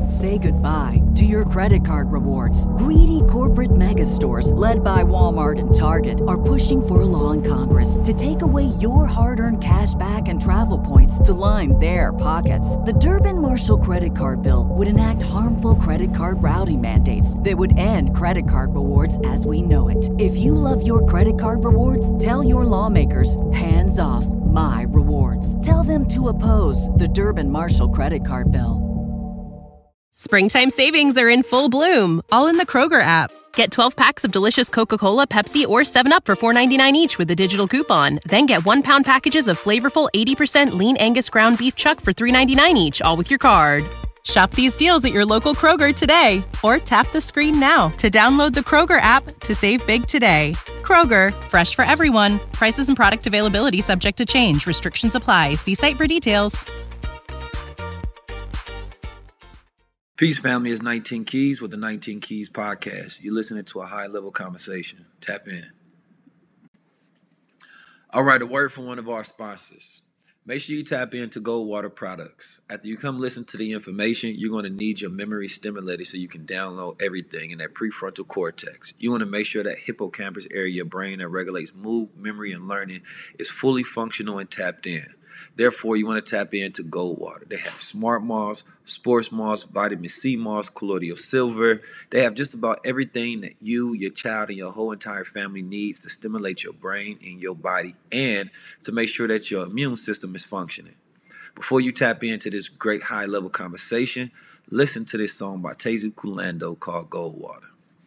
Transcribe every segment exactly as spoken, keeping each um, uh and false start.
Say goodbye to your credit card rewards. Greedy corporate mega stores, led by Walmart and Target, are pushing for a law in Congress to take away your hard-earned cash back and travel points to line their pockets. The Durbin-Marshall credit card bill would enact harmful credit card routing mandates that would end credit card rewards as we know it. If you love your credit card rewards, tell your lawmakers, hands off my rewards. Tell them to oppose the Durbin-Marshall credit card bill. Springtime savings are in full bloom, all in the Kroger app. Get twelve packs of delicious Coca-Cola, Pepsi, or seven up for four ninety-nine each with a digital coupon. Then get one-pound packages of flavorful eighty percent lean Angus ground beef chuck for three ninety-nine each, all with your card. Shop these deals at your local Kroger today, or tap the screen now to download the Kroger app to save big today. Kroger, fresh for everyone. Prices and product availability subject to change. Restrictions apply. See site for details. Peace, family. It's nineteen Keys with the nineteen Keys podcast. You're listening to a high-level conversation. Tap in. All right, a word from one of our sponsors. Make sure you tap into Goldwater products. After you come listen to the information, you're going to need your memory stimulated so you can download everything in that prefrontal cortex. You want to make sure that hippocampus area of your brain that regulates mood, memory, and learning is fully functional and tapped in. Therefore, you want to tap into Goldwater. They have Smart Moss, Sports Moss, Vitamin C Moss, Colloidal Silver. They have just about everything that you, your child, and your whole entire family needs to stimulate your brain and your body and to make sure that your immune system is functioning. Before you tap into this great high-level conversation, listen to this song by Tezu Kulando called Goldwater.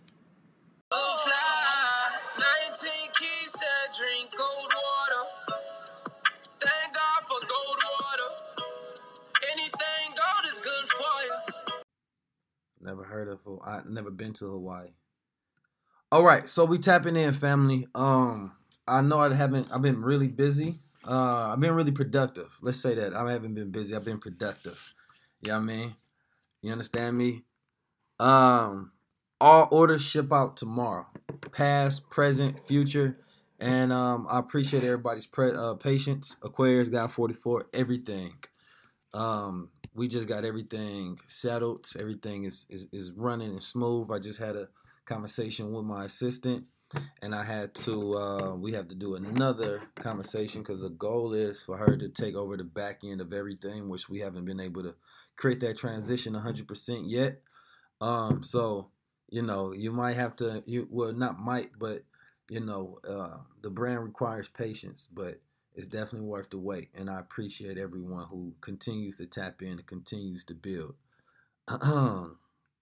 nineteen Keys said drink gold water. Thank God for gold water. Anything gold is good for you. Never heard of Hawaii. I've never been to Hawaii. All right, so we tapping in, family. Um, I know I haven't. I've been really busy. Uh, I've been really productive. Let's say that I haven't been busy. I've been productive. You know what I mean? You understand me? Um, all orders ship out tomorrow. Past, present, future. And um, I appreciate everybody's pre- uh, patience. Aquarius, God forty-four, everything. Um, we just got everything settled. Everything is, is, is running and smooth. I just had a conversation with my assistant, and I had to, uh, we have to do another conversation because the goal is for her to take over the back end of everything, which we haven't been able to create that transition one hundred percent yet. Um, so, you know, you might have to, you well, not might, but you know, uh, the brand requires patience, but it's definitely worth the wait. And I appreciate everyone who continues to tap in and continues to build. for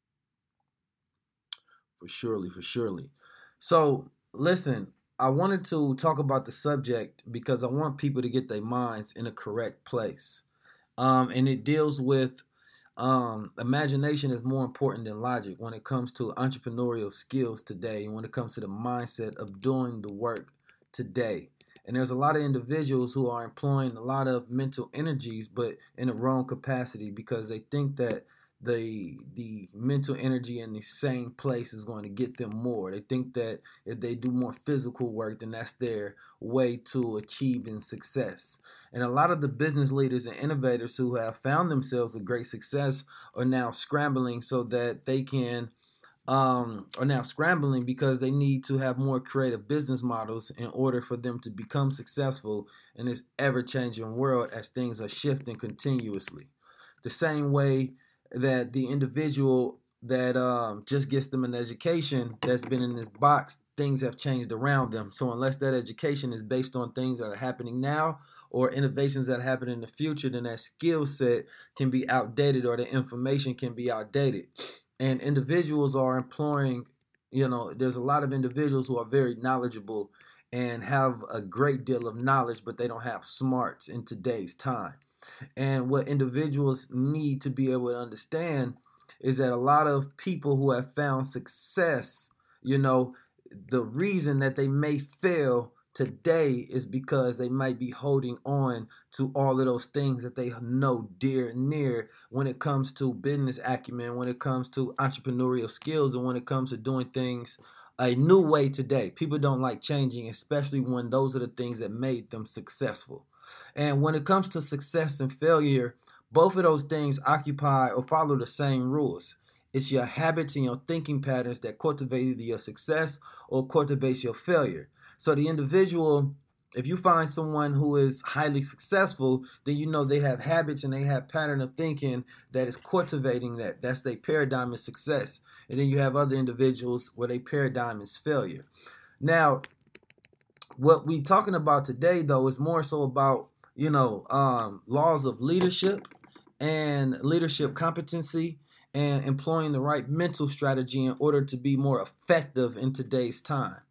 surely, for surely. So, listen, I wanted to talk about the subject because I want people to get their minds in a correct place. Um, and it deals with Um, imagination is more important than logic when it comes to entrepreneurial skills today and when it comes to the mindset of doing the work today. And there's a lot of individuals who are employing a lot of mental energies, but in the wrong capacity because they think that the the mental energy in the same place is going to get them more. They think that if they do more physical work, then that's their way to achieving success. And a lot of the business leaders and innovators who have found themselves with great success are now scrambling so that they can um, are now scrambling because they need to have more creative business models in order for them to become successful in this ever-changing world as things are shifting continuously. The same way that the individual that um, just gets them an education that's been in this box, things have changed around them. So unless that education is based on things that are happening now or innovations that happen in the future, then that skill set can be outdated or the information can be outdated. And individuals are employing, you know, there's a lot of individuals who are very knowledgeable and have a great deal of knowledge, but they don't have smarts in today's time. And what individuals need to be able to understand is that a lot of people who have found success, you know, the reason that they may fail today is because they might be holding on to all of those things that they know dear and near when it comes to business acumen, when it comes to entrepreneurial skills, and when it comes to doing things a new way today. People don't like changing, especially when those are the things that made them successful. And when it comes to success and failure, Both of those things occupy or follow the same rules. It's your habits and your thinking patterns that cultivate either your success or cultivates your failure. So the individual, if you find someone who is highly successful, then you know they have habits and they have pattern of thinking that is cultivating that. That's their paradigm of success. And then you have other individuals where their paradigm is failure. Now, what we're talking about today, though, is more so about, you know, um, laws of leadership and leadership competency and employing the right mental strategy in order to be more effective in today's time.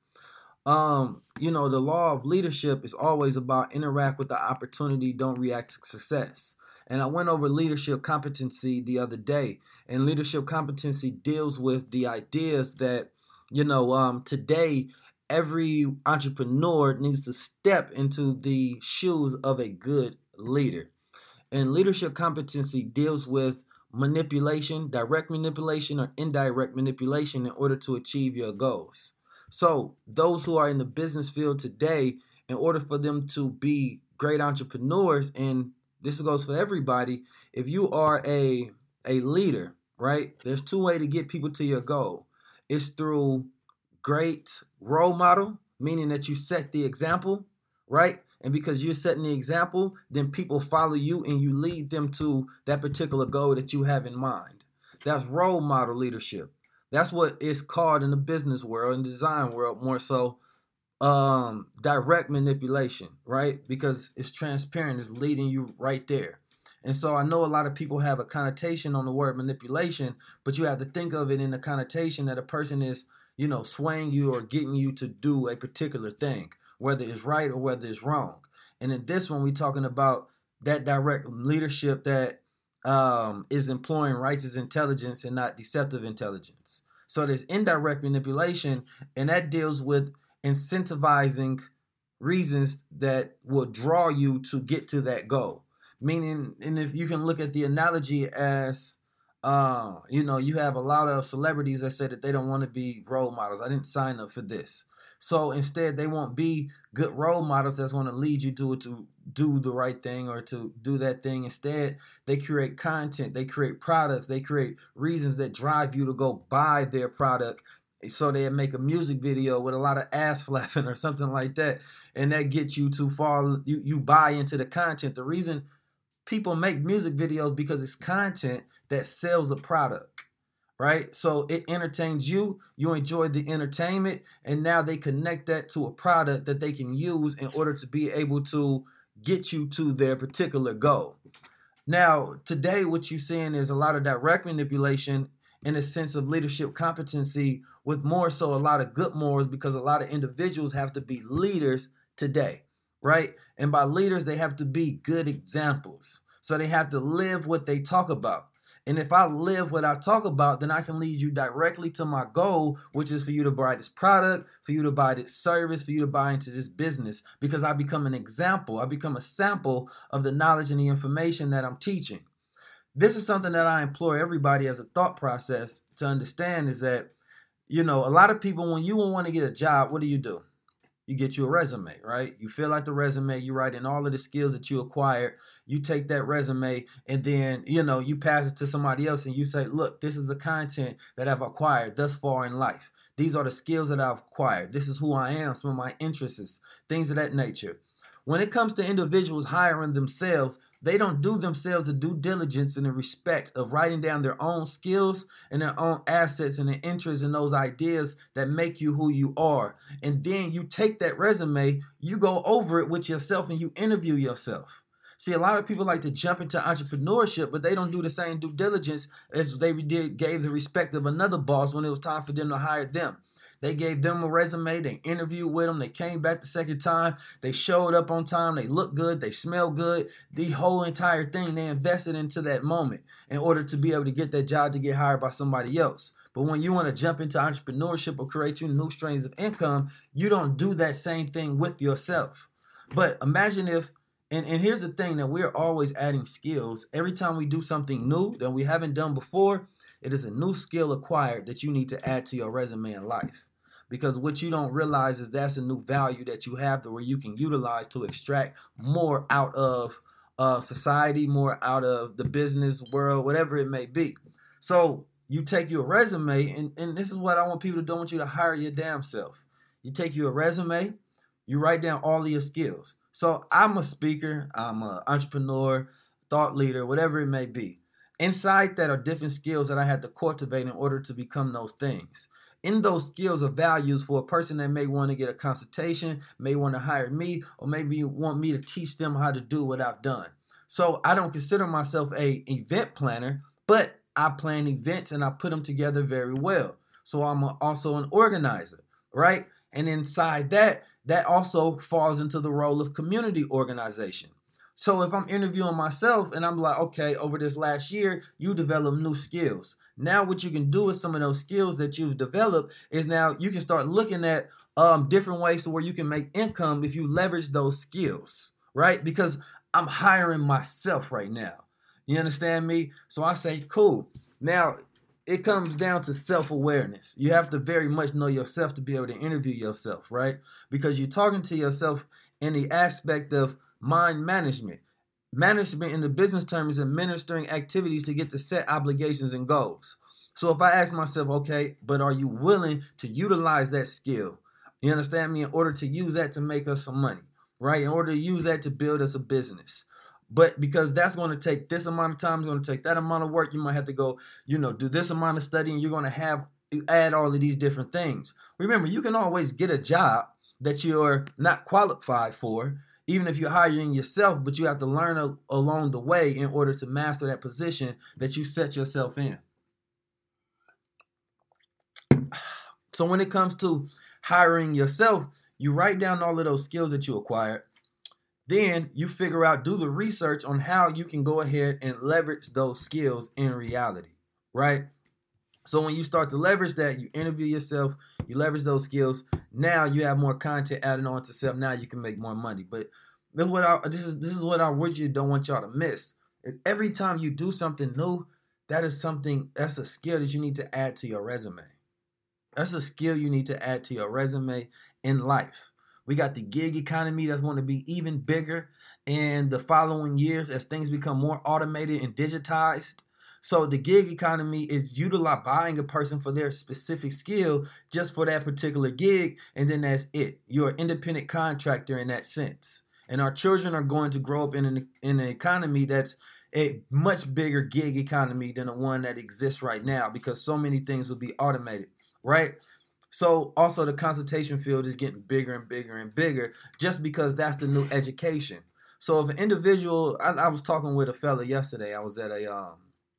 Um, you know, the law of leadership is always about interact with the opportunity, don't react to success. And I went over leadership competency the other day, and leadership competency deals with the ideas that, you know, um, today every entrepreneur needs to step into the shoes of a good leader. And leadership competency deals with manipulation, direct manipulation or indirect manipulation in order to achieve your goals. So those who are in the business field today, in order for them to be great entrepreneurs, and this goes for everybody, if you are a a leader, right, there's two ways to get people to your goal. It's through great role model, meaning that you set the example, right? And because you're setting the example, then people follow you and you lead them to that particular goal that you have in mind. That's role model leadership. That's what it's called in the business world and design world, more so um, direct manipulation, right? Because it's transparent, it's leading you right there. And so I know a lot of people have a connotation on the word manipulation, but you have to think of it in the connotation that a person is, you know, swaying you or getting you to do a particular thing, whether it's right or whether it's wrong. And in this one, we're talking about that direct leadership that um, is employing righteous intelligence and not deceptive intelligence. So there's indirect manipulation, and that deals with incentivizing reasons that will draw you to get to that goal. Meaning, and if you can look at the analogy as, uh, you know, you have a lot of celebrities that say that they don't want to be role models. I didn't sign up for this. So instead, they won't be good role models that's going to lead you to to do the right thing or to do that thing. Instead, they create content, they create products, they create reasons that drive you to go buy their product. So they make a music video with a lot of ass flapping or something like that, and that gets you to fall. You you buy into the content. The reason people make music videos because it's content that sells a product. Right? So it entertains you, you enjoy the entertainment, and now they connect that to a product that they can use in order to be able to get you to their particular goal. Now, today what you're seeing is a lot of direct manipulation in a sense of leadership competency, with more so a lot of good morals, because a lot of individuals have to be leaders today, right? And by leaders, they have to be good examples. So they have to live what they talk about. And if I live what I talk about, then I can lead you directly to my goal, which is for you to buy this product, for you to buy this service, for you to buy into this business, because I become an example. I become a sample of the knowledge and the information that I'm teaching. This is something that I implore everybody as a thought process to understand, is that, you know, a lot of people, when you want to get a job, what do you do? You get you a resume, right? You fill out the resume, you write in all of the skills that you acquired, you take that resume, and then, you know, you pass it to somebody else and you say, look, this is the content that I've acquired thus far in life. These are the skills that I've acquired. This is who I am, some of my interests, things of that nature. When it comes to individuals hiring themselves, they don't do themselves a due diligence in the respect of writing down their own skills and their own assets and their interests and those ideas that make you who you are. And then you take that resume, you go over it with yourself and you interview yourself. See, a lot of people like to jump into entrepreneurship, but they don't do the same due diligence as they did, gave the respect of another boss when it was time for them to hire them. They gave them a resume, they interviewed with them, they came back the second time, they showed up on time, they looked good, they smelled good. The whole entire thing, they invested into that moment in order to be able to get that job to get hired by somebody else. But when you want to jump into entrepreneurship or create your new streams of income, you don't do that same thing with yourself. But imagine if, and, and here's the thing, that we're always adding skills. Every time we do something new that we haven't done before, it is a new skill acquired that you need to add to your resume in life. Because what you don't realize is that's a new value that you have, to where you can utilize to extract more out of uh, society, more out of the business world, whatever it may be. So you take your resume, and, and this is what I want people to do. I want you to hire your damn self. You take your resume, you write down all of your skills. So I'm a speaker, I'm an entrepreneur, thought leader, whatever it may be. Inside that are different skills that I had to cultivate in order to become those things. In those skills are values for a person that may want to get a consultation, may want to hire me, or maybe want me to teach them how to do what I've done. So I don't consider myself a event planner, but I plan events and I put them together very well. So I'm a, also an organizer, right? And inside that, that also falls into the role of community organization. So if I'm interviewing myself and I'm like, okay, over this last year, you developed new skills. Now what you can do with some of those skills that you've developed is now you can start looking at um, different ways to where you can make income if you leverage those skills, right? Because I'm hiring myself right now. You understand me? So I say, cool. Now, it comes down to self-awareness. You have to very much know yourself to be able to interview yourself, right? Because you're talking to yourself in the aspect of mind management. Management in the business term is administering activities to get to set obligations and goals. So if I ask myself, okay, but are you willing to utilize that skill? You understand me? In order to use that to make us some money, right? In order to use that to build us a business. But because that's going to take this amount of time, it's going to take that amount of work. You might have to go, you know, do this amount of studying. You're going to have add all of these different things. Remember, you can always get a job that you're not qualified for, even if you're hiring yourself, but you have to learn a, along the way in order to master that position that you set yourself in. So when it comes to hiring yourself, you write down all of those skills that you acquired. Then you figure out, do the research on how you can go ahead and leverage those skills in reality, right? So when you start to leverage that, you interview yourself, you leverage those skills. Now you have more content added on to self. Now you can make more money. But this is what I, this is, this is what I really don't want y'all to miss. Every time you do something new, that is something, that's a skill that you need to add to your resume. That's a skill you need to add to your resume in life. We got the gig economy that's going to be even bigger in the following years as things become more automated and digitized. So the gig economy is utilize buying a person for their specific skill just for that particular gig, and then that's it. You're an independent contractor in that sense. And our children are going to grow up in an, in an economy that's a much bigger gig economy than the one that exists right now because so many things will be automated, right? So also the consultation field is getting bigger and bigger and bigger just because that's the new education. So if an individual, I, I was talking with a fella yesterday. I was at a um,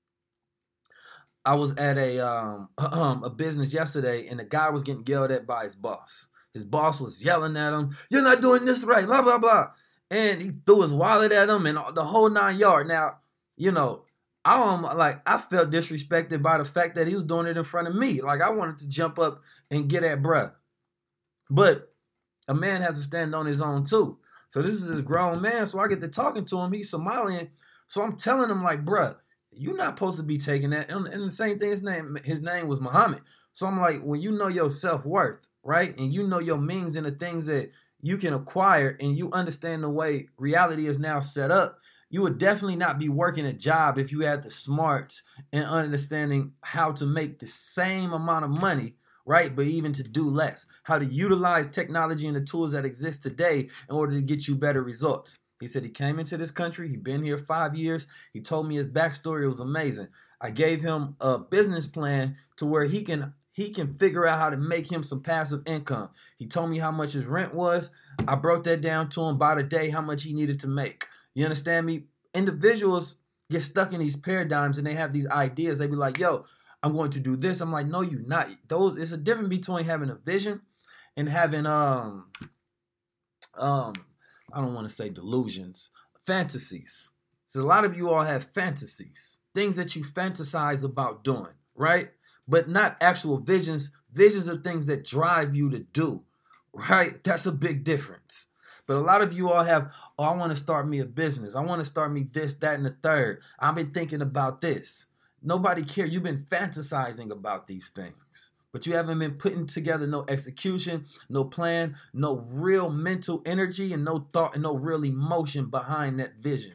I was at a um, a business yesterday, and the guy was getting yelled at by his boss. His boss was yelling at him, "You're not doing this right," blah blah blah, and he threw his wallet at him and the whole nine yard. Now, you know. I'm like, I felt disrespected by the fact that he was doing it in front of me. Like, I wanted to jump up and get at bruh. But a man has to stand on his own too. So this is this grown man. So I get to talking to him. He's Somalian. So I'm telling him like, bruh, you're not supposed to be taking that. And, and the same thing, his name, his name was Muhammad. So I'm like, when you know your self-worth, right? And you know your means and the things that you can acquire and you understand the way reality is now set up, you would definitely not be working a job if you had the smarts and understanding how to make the same amount of money, right? But even to do less. How to utilize technology and the tools that exist today in order to get you better results. He said he came into this country. He'd been here five years. He told me his backstory. It was amazing. I gave him a business plan to where he can he can figure out how to make him some passive income. He told me how much his rent was. I broke that down to him by the day, how much he needed to make. You understand me? Individuals get stuck in these paradigms and they have these ideas. They be like, yo, I'm going to do this. I'm like, no, you're not. Those, it's a difference between having a vision and having, um, um, I don't want to say delusions, fantasies. So a lot of you all have fantasies, things that you fantasize about doing, right? But not actual visions. Visions are things that drive you to do, right? That's a big difference. But a lot of you all have, oh, I want to start me a business. I want to start me this, that, and the third. I've been thinking about this. Nobody cares. You've been fantasizing about these things. But you haven't been putting together no execution, no plan, no real mental energy, and no thought, and no real emotion behind that vision.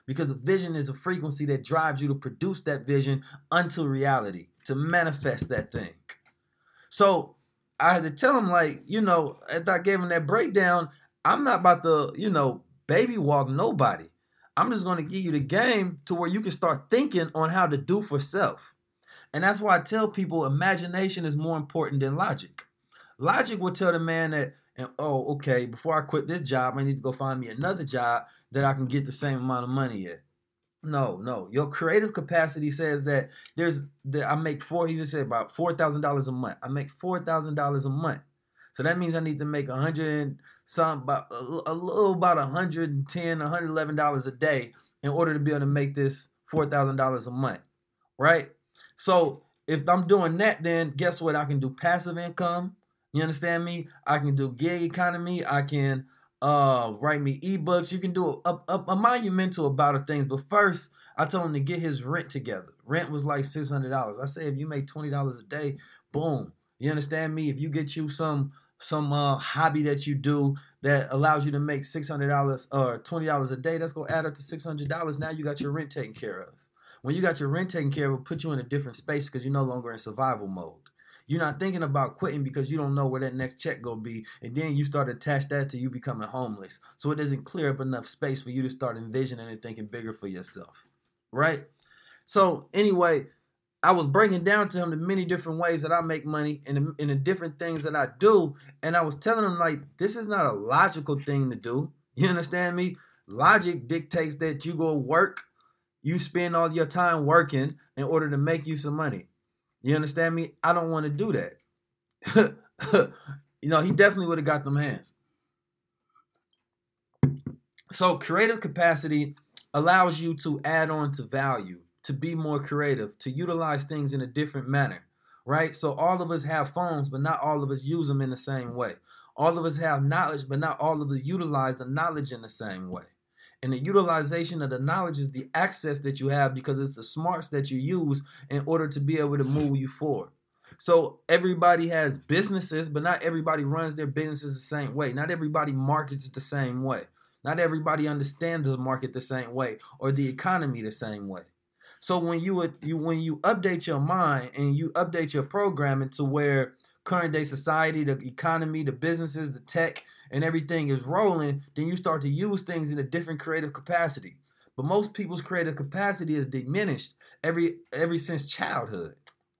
because the vision is a frequency that drives you to produce that vision unto reality, to manifest that thing. So I had to tell him, like, you know, after I gave him that breakdown, I'm not about to, you know, baby walk nobody. I'm just going to give you the game to where you can start thinking on how to do for self. And that's why I tell people imagination is more important than logic. Logic will tell the man that, and oh, okay, before I quit this job, I need to go find me another job that I can get the same amount of money at. No, no. Your creative capacity says that there's, that I make four, he just said about four thousand dollars a month. I make four thousand dollars a month. So that means I need to make a hundred some, about a, a little about one hundred ten, one hundred eleven dollars a day in order to be able to make this four thousand dollars a month, right? So if I'm doing that, then guess what? I can do passive income. You understand me? I can do gig economy. I can uh, write me ebooks. You can do a, a, a monumental amount of things. But first, I told him to get his rent together. Rent was like six hundred dollars. I said, if you make twenty dollars a day, boom. You understand me? If you get you some some uh, hobby that you do that allows you to make six hundred dollars or twenty dollars a day, that's going to add up to six hundred dollars. Now you got your rent taken care of. When you got your rent taken care of, it'll put you in a different space because you're no longer in survival mode. You're not thinking about quitting because you don't know where that next check gonna be, and then you start to attach that to you becoming homeless. So it doesn't clear up enough space for you to start envisioning and thinking bigger for yourself, right? So anyway, I was breaking down to him the many different ways that I make money and the, and the different things that I do, and I was telling him, like, this is not a logical thing to do. You understand me? Logic dictates that you go work, you spend all your time working in order to make you some money. You understand me? I don't want to do that. You know, he definitely would have got them hands. So creative capacity allows you to add on to value, to be more creative, to utilize things in a different manner, right? So all of us have phones, but not all of us use them in the same way. All of us have knowledge, but not all of us utilize the knowledge in the same way. And the utilization of the knowledge is the access that you have because it's the smarts that you use in order to be able to move you forward. So everybody has businesses, but not everybody runs their businesses the same way. Not everybody markets the same way. Not everybody understands the market the same way or the economy the same way. So when you would, you when you update your mind and you update your programming to where current day society, the economy, the businesses, the tech, and everything is rolling, then you start to use things in a different creative capacity. But most people's creative capacity is diminished every every since childhood.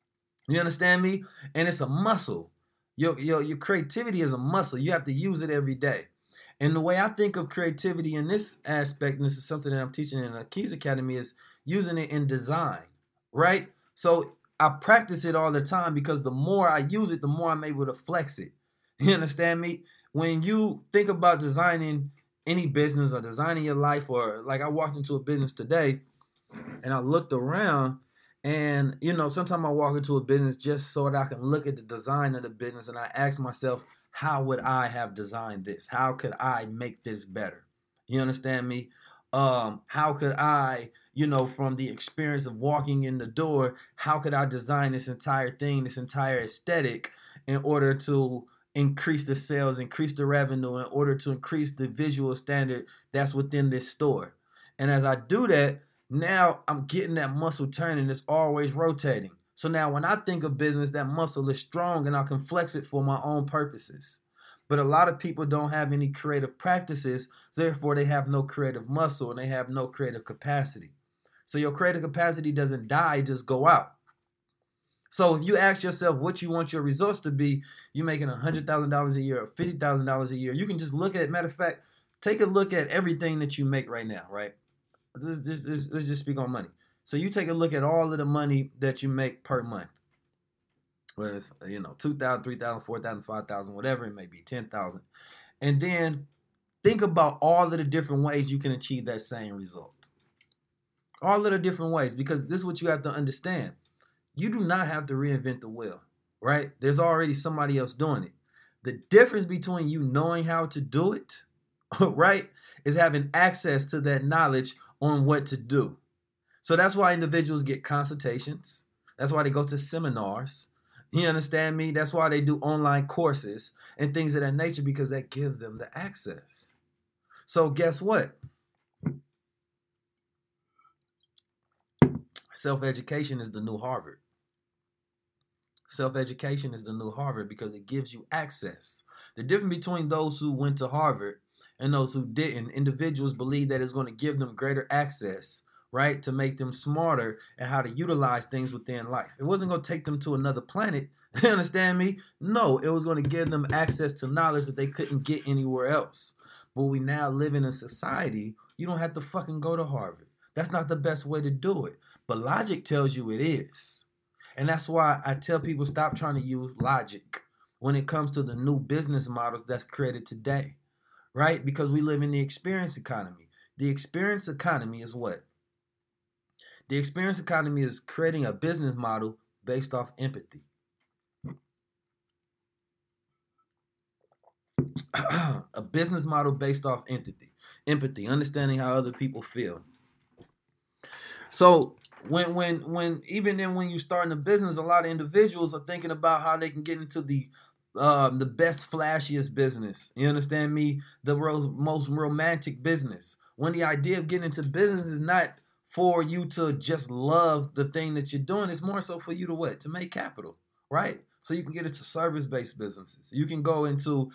You understand me? And it's a muscle. Your, your, your creativity is a muscle. You have to use it every day. And the way I think of creativity in this aspect, and this is something that I'm teaching in the Keys Academy, is using it in design, right? So I practice it all the time because the more I use it, the more I'm able to flex it. You understand me? When you think about designing any business or designing your life, or like I walked into a business today and I looked around and, you know, sometimes I walk into a business just so that I can look at the design of the business and I ask myself, how would I have designed this? How could I make this better? You understand me? Um, how could I, you know, from the experience of walking in the door, how could I design this entire thing, this entire aesthetic in order to increase the sales, increase the revenue, in order to increase the visual standard that's within this store? And as I do that, now I'm getting that muscle turning. It's always rotating. So now when I think of business, that muscle is strong and I can flex it for my own purposes. But a lot of people don't have any creative practices, so therefore they have no creative muscle and they have no creative capacity. So your creative capacity doesn't die, just go out. So if you ask yourself what you want your results to be, you're making one hundred thousand dollars a year or fifty thousand dollars a year. You can just look at, matter of fact, take a look at everything that you make right now, right? This, this, this, let's just speak on money. So you take a look at all of the money that you make per month. Whether it's, you know, two thousand, three thousand, four thousand, five thousand, whatever it may be, ten thousand. And then think about all of the different ways you can achieve that same result. All of the different ways, because this is what you have to understand. You do not have to reinvent the wheel, right? There's already somebody else doing it. The difference between you knowing how to do it, right, is having access to that knowledge on what to do. So that's why individuals get consultations. That's why they go to seminars. You understand me? That's why they do online courses and things of that nature, because that gives them the access. So guess what? Self-education is the new Harvard. Self-education is the new Harvard because it gives you access. The difference between those who went to Harvard and those who didn't, individuals believe that it's going to give them greater access, right, to make them smarter at how to utilize things within life. It wasn't going to take them to another planet. You understand me? No, it was going to give them access to knowledge that they couldn't get anywhere else. But we now live in a society, you don't have to fucking go to Harvard. That's not the best way to do it. But logic tells you it is. And that's why I tell people stop trying to use logic when it comes to the new business models that's created today, right? Because we live in the experience economy. The experience economy is what? The experience economy is creating a business model based off empathy. A business model based off empathy. Empathy, understanding how other people feel. So when when when even then when you start in a business, a lot of individuals are thinking about how they can get into the um, the best, flashiest business. You understand me? The ro- most romantic business. When the idea of getting into business is not for you to just love the thing that you're doing. It's more so for you to what? To make capital, right? So you can get into service-based businesses. You can go into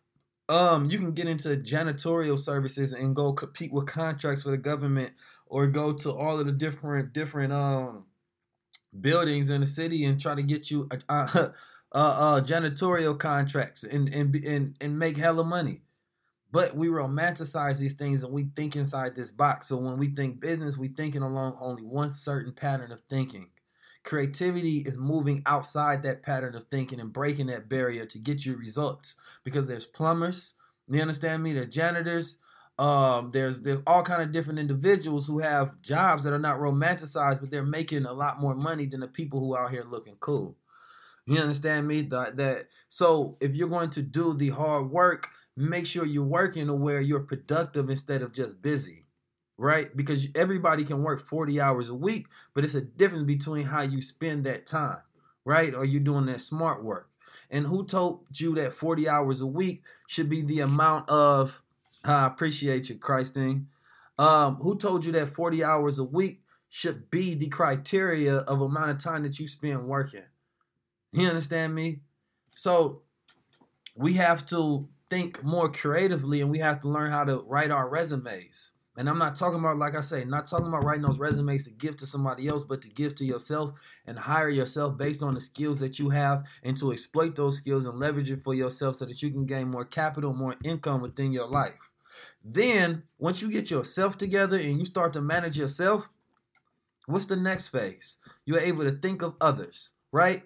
Um, you can get into janitorial services and go compete with contracts for the government, or go to all of the different different um buildings in the city and try to get you uh, uh, uh janitorial contracts and and and and make hella money. But we romanticize these things and we think inside this box. So when we think business, we thinking along only one certain pattern of thinking. Creativity is moving outside that pattern of thinking and breaking that barrier to get you results. Because there's plumbers, you understand me? There's janitors. Um, there's there's all kind of different individuals who have jobs that are not romanticized, but they're making a lot more money than the people who are out here looking cool. You understand me? That, that so if you're going to do the hard work, make sure you're working to where you're productive instead of just busy. Right? Because everybody can work forty hours a week, but it's a difference between how you spend that time, right? Or you're doing that smart work. And who told you that forty hours a week should be the amount of, I appreciate you, Christine. Um, who told you that forty hours a week should be the criteria of amount of time that you spend working? You understand me? So we have to think more creatively, and we have to learn how to write our resumes. And I'm not talking about, like I say, not talking about writing those resumes to give to somebody else, but to give to yourself and hire yourself based on the skills that you have, and to exploit those skills and leverage it for yourself so that you can gain more capital, more income within your life. Then, once you get yourself together and you start to manage yourself, what's the next phase? You're able to think of others, right?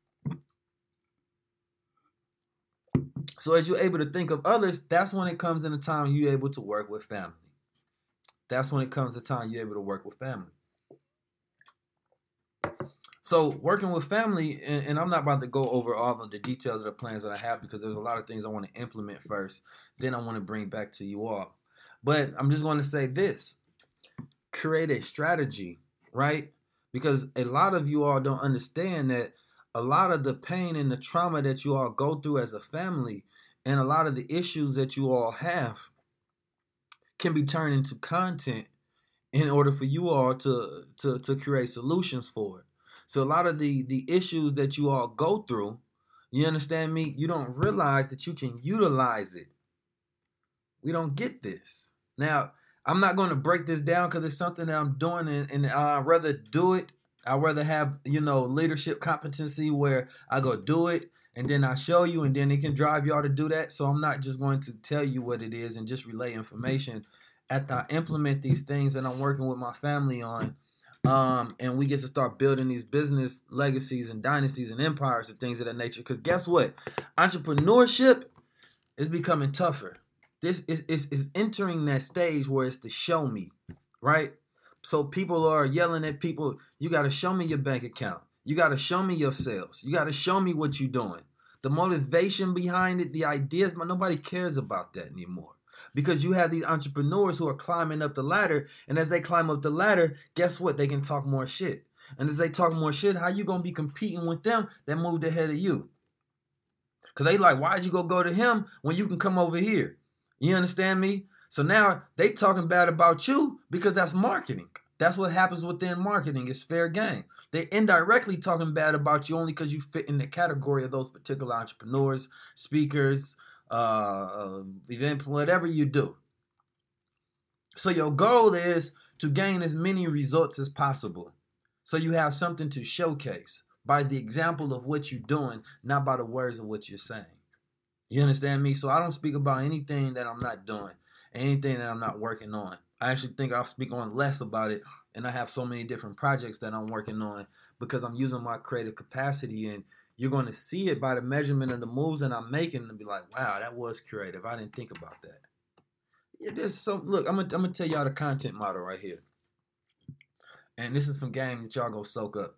So as you're able to think of others, that's when it comes in the time you're able to work with family. That's when it comes to time you're able to work with family. So working with family, and, and I'm not about to go over all of the details of the plans that I have, because there's a lot of things I want to implement first. Then I want to bring back to you all. But I'm just going to say this. Create a strategy, right? Because a lot of you all don't understand that a lot of the pain and the trauma that you all go through as a family, and a lot of the issues that you all have, can be turned into content in order for you all to, to, to create solutions for it. So a lot of the, the issues that you all go through, you understand me? You don't realize that you can utilize it. We don't get this. Now, I'm not going to break this down because it's something that I'm doing, and, and I'd rather do it. I'd rather have, you know, leadership competency where I go do it, and then I show you, and then it can drive y'all to do that. So I'm not just going to tell you what it is and just relay information. After I implement these things that I'm working with my family on, um, and we get to start building these business legacies and dynasties and empires and things of that nature. Because guess what? Entrepreneurship is becoming tougher. This is, is, is entering that stage where it's the show me, right? So people are yelling at people, you got to show me your bank account. You got to show me your sales. You got to show me what you're doing. The motivation behind it, the ideas, but nobody cares about that anymore. Because you have these entrepreneurs who are climbing up the ladder, and as they climb up the ladder, guess what? They can talk more shit. And as they talk more shit, how you going to be competing with them that moved ahead of you? Because they like, why'd you go go to him when you can come over here? You understand me? So now they talking bad about you because that's marketing. That's what happens within marketing. It's fair game. They're indirectly talking bad about you only because you fit in the category of those particular entrepreneurs, speakers, uh, event, whatever you do. So your goal is to gain as many results as possible. So you have something to showcase by the example of what you're doing, not by the words of what you're saying. You understand me? So I don't speak about anything that I'm not doing, anything that I'm not working on. I actually think I'll speak on less about it, and I have so many different projects that I'm working on because I'm using my creative capacity, and you're going to see it by the measurement of the moves that I'm making and be like, wow, that was creative. I didn't think about that. Yeah, there's some, look, I'm going I'm to tell y'all the content model right here. And this is some game that y'all go soak up.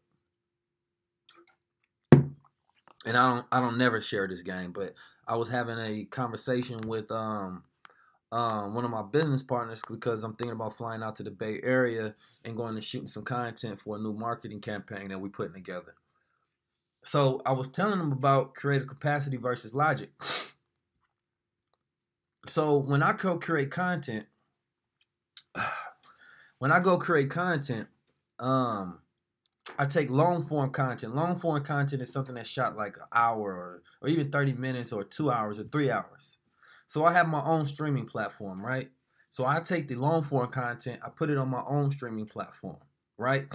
And I don't I don't never share this game, but I was having a conversation with um Um, one of my business partners because I'm thinking about flying out to the Bay Area and going to shooting some content for a new marketing campaign that we're putting together. So I was telling them about creative capacity versus logic. So when I go create content, when I go create content, um, I take long form content. Long form content is something that's shot like an hour or, or even thirty minutes or two hours or three hours. So I have my own streaming platform, right? So I take the long form content, I put it on my own streaming platform, right?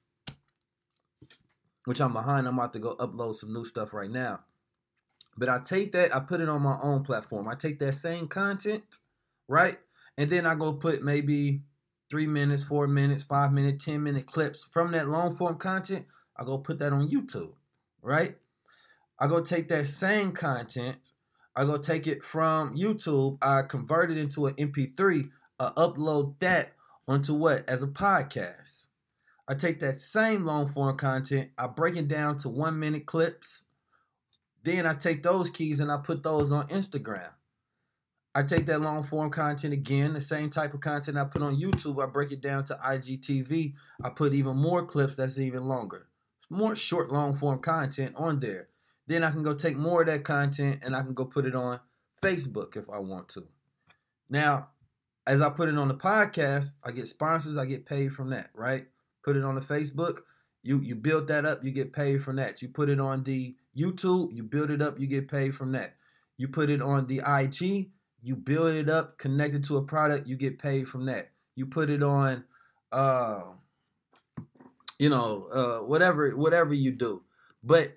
Which I'm behind. I'm about to go upload some new stuff right now. But I take that, I put it on my own platform. I take that same content, right? And then I go put maybe three minutes, four minutes, five minute, ten minute clips from that long form content. I go put that on YouTube, right? I go take that same content, I go take it from YouTube, I convert it into an M P three, I upload that onto what? As a podcast. I take that same long form content, I break it down to one minute clips. Then I take those keys and I put those on Instagram. I take that long form content again, the same type of content I put on YouTube, I break it down to I G T V. I put even more clips that's even longer. It's more short long form content on there. Then I can go take more of that content and I can go put it on Facebook if I want to. Now, as I put it on the podcast, I get sponsors, I get paid from that, right? Put it on the Facebook, you, you build that up, you get paid from that. You put it on the YouTube, you build it up, you get paid from that. You put it on the I G, you build it up, connect it to a product, you get paid from that. You put it on, uh, you know, uh, whatever, whatever you do. But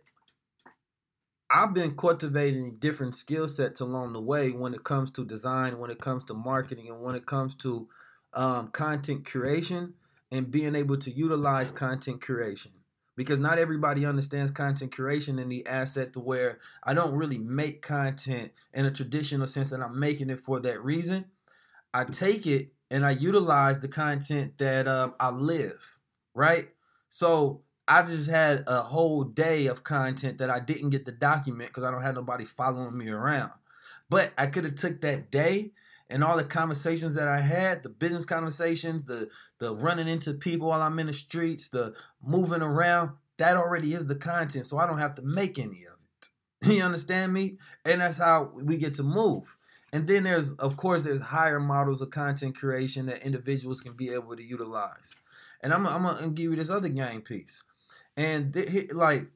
I've been cultivating different skill sets along the way when it comes to design, when it comes to marketing, and when it comes to um, content creation and being able to utilize content creation. Because not everybody understands content creation in the asset to where I don't really make content in a traditional sense that I'm making it for that reason. I take it and I utilize the content that um, I live, right? So I just had a whole day of content that I didn't get to document because I don't have nobody following me around. But I could have took that day and all the conversations that I had, the business conversations, the the running into people while I'm in the streets, the moving around, that already is the content. So I don't have to make any of it. You understand me? And that's how we get to move. And then there's, of course, there's higher models of content creation that individuals can be able to utilize. And I'm, I'm going to give you this other game piece. And th- like,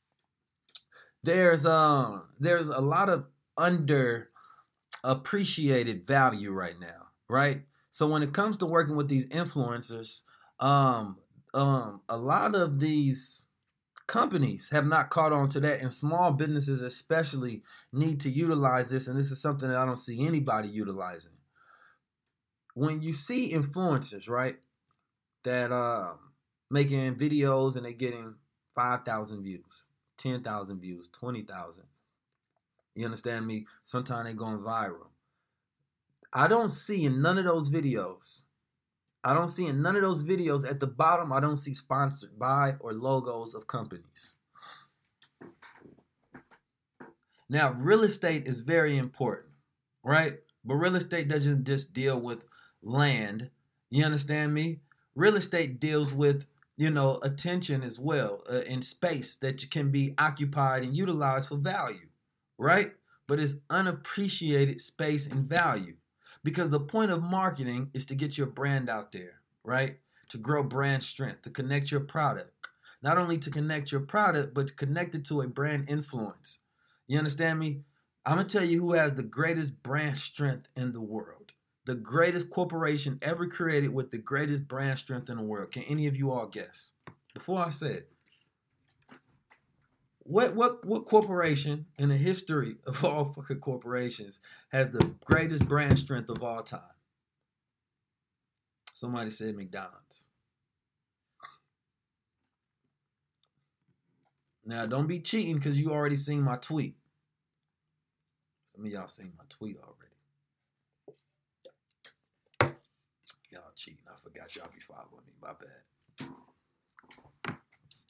there's um there's a lot of underappreciated value right now, right? So when it comes to working with these influencers, um, um, a lot of these companies have not caught on to that, and small businesses especially need to utilize this. And this is something that I don't see anybody utilizing. When you see influencers, right, that um making videos and they're getting five thousand views, ten thousand views, twenty thousand. You understand me? Sometimes they're going viral. I don't see in none of those videos, I don't see in none of those videos at the bottom, I don't see sponsored by or logos of companies. Now, real estate is very important, right? But real estate doesn't just deal with land. You understand me? Real estate deals with, you know, attention as well, uh, in space that can be occupied and utilized for value, right? But it's unappreciated space and value, because the point of marketing is to get your brand out there, right? to grow brand strength, to connect your product. Not only to connect your product, but to connect it to a brand influence. You understand me? I'm going to tell you who has the greatest brand strength in the world. The greatest corporation ever created with the greatest brand strength in the world. Can any of you all guess? Before I say it, what what what corporation in the history of all fucking corporations has the greatest brand strength of all time? Somebody said McDonald's. Now, don't be cheating because you already seen my tweet. Some of y'all seen my tweet already. Y'all cheating. I forgot y'all be following me. My bad.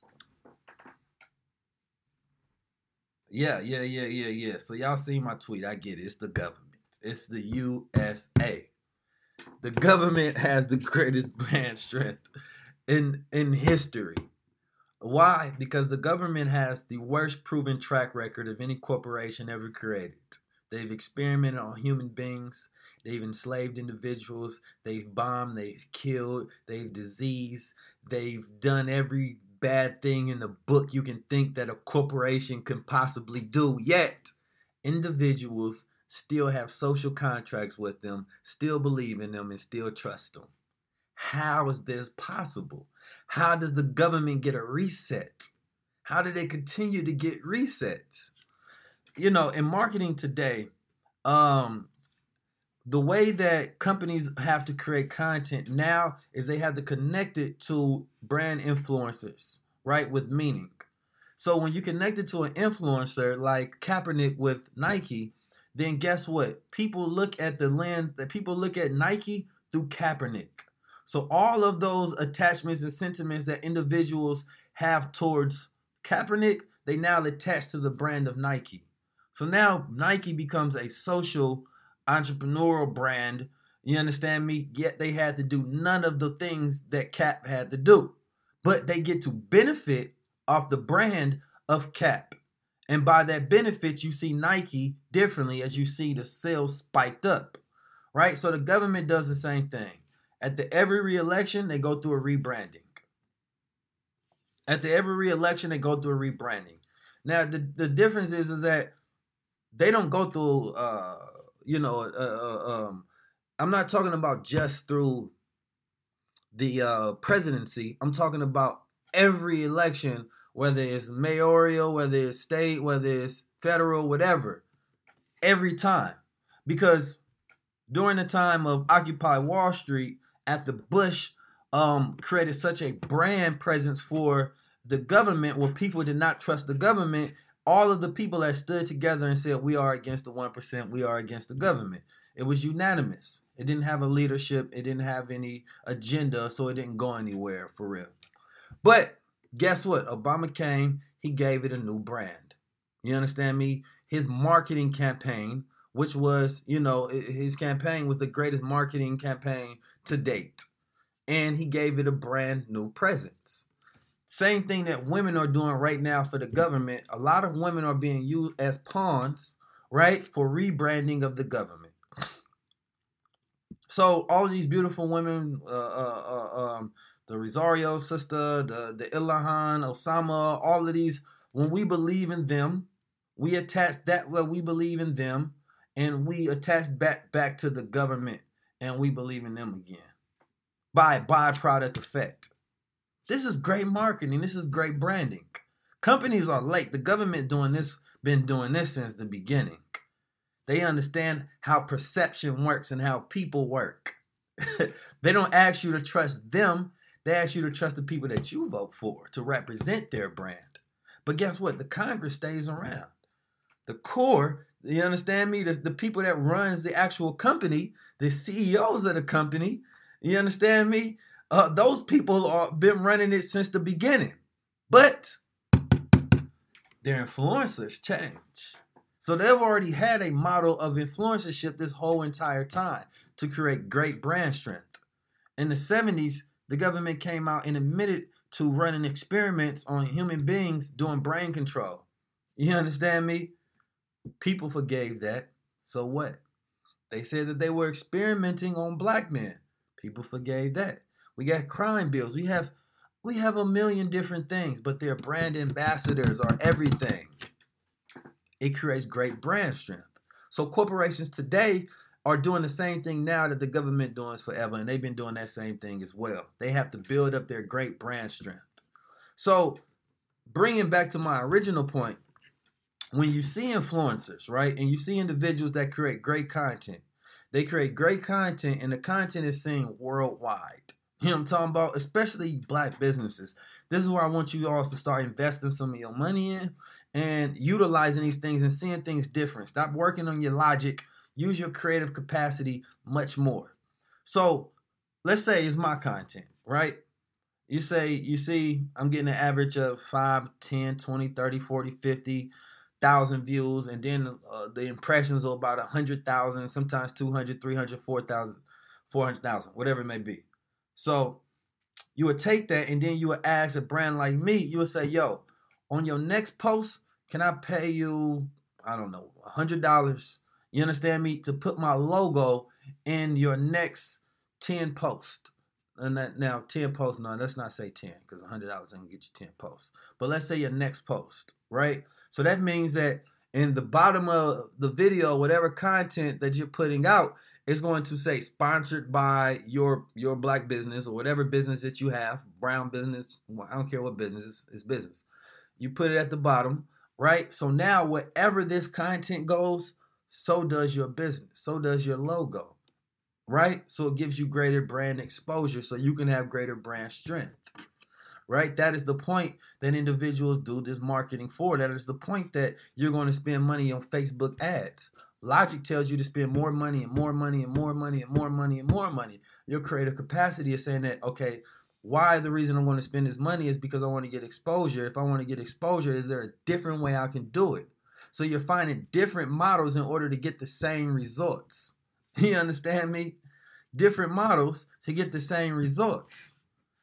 Yeah, yeah, yeah, yeah, yeah. So y'all seen my tweet. I get it. It's the government. It's the U S A. The government has the greatest brand strength in, in history. Why? Because the government has the worst proven track record of any corporation ever created. They've experimented on human beings. They've enslaved individuals. They've bombed. They've killed. They've diseased. They've done every bad thing in the book you can think that a corporation can possibly do. Yet, individuals still have social contracts with them, still believe in them, and still trust them. How is this possible? How does the government get a reset? How do they continue to get resets? You know, in marketing today, um, the way that companies have to create content now is they have to connect it to brand influencers, right, with meaning. So when you connect it to an influencer like Kaepernick with Nike, then guess what? People look at the lens that people look at Nike through Kaepernick. So all of those attachments and sentiments that individuals have towards Kaepernick, they now attach to the brand of Nike. So now Nike becomes a social entrepreneurial brand. You understand me? Yet they had to do none of the things that Cap had to do. But they get to benefit off the brand of Cap. And by that benefit, you see Nike differently as you see the sales spiked up. Right? So the government does the same thing. At the every re-election, they go through a rebranding. At the every re-election, they go through a rebranding. Now, the, the difference is, is that they don't go through, uh, you know, uh, uh, um, I'm not talking about just through the uh, presidency. I'm talking about every election, whether it's mayoral, whether it's state, whether it's federal, whatever, every time. Because during the time of Occupy Wall Street, after Bush um, created such a brand presence for the government where people did not trust the government, all of the people that stood together and said, we are against the one percent, we are against the government. It was unanimous. It didn't have a leadership. It didn't have any agenda, so it didn't go anywhere for real. But guess what? Obama came, he gave it a new brand. You understand me? His marketing campaign, which was, you know, his campaign was the greatest marketing campaign to date. And he gave it a brand new presence. Same thing that women are doing right now for the government. A lot of women are being used as pawns, right, for rebranding of the government. So all of these beautiful women, uh, uh, uh, um, the Rosario sister, the, the Ilhan, Osama, all of these, when we believe in them, we attach that what we believe in them, and we attach back, back to the government, and we believe in them again. By byproduct effect. This is great marketing. This is great branding. Companies are late. The government doing this, been doing this since the beginning. They understand how perception works and how people work. They don't ask you to trust them. They ask you to trust the people that you vote for to represent their brand. But guess what? The Congress stays around. The core, you understand me? The, the people that runs the actual company, the C E Os of the company, you understand me? Uh, those people have been running it since the beginning. But their influencers change. So they've already had a model of influencership this whole entire time to create great brand strength. In the seventies, the government came out and admitted to running experiments on human beings doing brain control. You understand me? People forgave that. So what? They said that they were experimenting on black men. People forgave that. We got crime bills. We have we have a million different things, but their brand ambassadors are everything. It creates great brand strength. So corporations today are doing the same thing now that the government doing forever, and they've been doing that same thing as well. They have to build up their great brand strength. So bringing back to my original point, when you see influencers, right, and you see individuals that create great content, they create great content, and the content is seen worldwide. You know what I'm talking about? Especially black businesses. This is where I want you all to start investing some of your money in and utilizing these things and seeing things different. Stop working on your logic. Use your creative capacity much more. So let's say it's my content, right? You say, you see, I'm getting an average of five, ten, twenty, thirty, forty, fifty thousand views. And then uh, the impressions are about one hundred thousand, sometimes two hundred, three hundred, four thousand, four hundred thousand, whatever it may be. So you would take that and then you would ask a brand like me, you would say, yo, on your next post, can I pay you, I don't know, one hundred dollars, you understand me, to put my logo in your next ten posts. And that now ten posts, no, let's not say ten, because one hundred dollars ain't gonna get you ten posts. But let's say your next post, right? So that means that in the bottom of the video, whatever content that you're putting out, it's going to say sponsored by your your black business or whatever business that you have, brown business, I don't care what business, it's business. You put it at the bottom, right? So now wherever this content goes, so does your business, so does your logo, right? So it gives you greater brand exposure so you can have greater brand strength, right? That is the point that individuals do this marketing for. That is the point that you're going to spend money on Facebook ads. Logic tells you to spend more money and more money and more money and more money and more money. Your creative capacity is saying that, okay, why the reason I'm going to spend this money is because I want to get exposure. If I want to get exposure, is there a different way I can do it? So you're finding different models in order to get the same results. You understand me? Different models to get the same results.